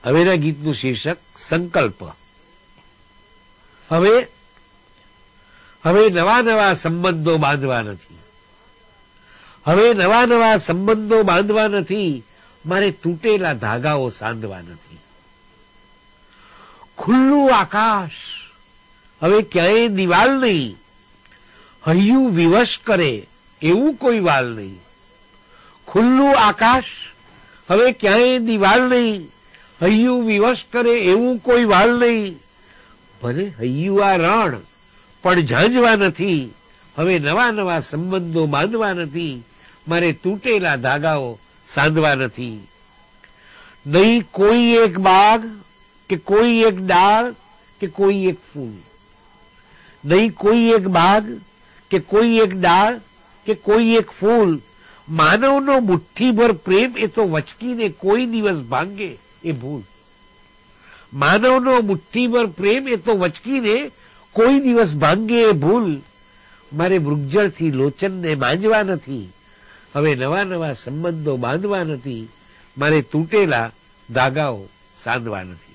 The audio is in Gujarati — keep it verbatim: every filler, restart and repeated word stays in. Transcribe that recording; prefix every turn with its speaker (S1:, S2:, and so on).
S1: હવેના ગીતનું શીર્ષક સંકલ્પ. હવે હવે નવા નવા સંબંધો બાંધવા નથી. હવે નવા નવા સંબંધો બાંધવા નથી. મારે તૂટેલા ધાગાઓ સાંધવા નથી. ખુલ્લું આકાશ, હવે ક્યાંય દિવાલ નહીં. હૈયું વિવશ કરે એવું કોઈ વાલ નહીં. ખુલ્લું આકાશ, હવે ક્યાંય દિવાલ નહીં. હૈયું વિવશ કરે એવું કોઈ વાલ નહીં. ભલે હૈયું આ રણ પણ ઝાંઝવા નથી. હવે નવા નવા સંબંધો બાંધવા નથી. મારે તૂટેલા ધાગાઓ સાંધવા નથી. નહીં કોઈ એક બાગ કે કોઈ એક ડાળ કે કોઈ એક ફૂલ. નહીં કોઈ એક બાગ કે કોઈ એક ડાળ કે કોઈ એક ફૂલ. માનવનો મુઠ્ઠીભર પ્રેમ એ તો વચકીને કોઈ દિવસ ભાંગે એ ભૂલ. માનવનો મુઠ્ઠીભર પ્રેમ એ તો વચકીને કોઈ દિવસ ભાંગે એ ભૂલ. મારે મૃગજળથી લોચનને માંજવા નથી. હવે નવા નવા સંબંધો બાંધવા નથી. મારે તૂટેલા ધાગાઓ સાંધવા નથી.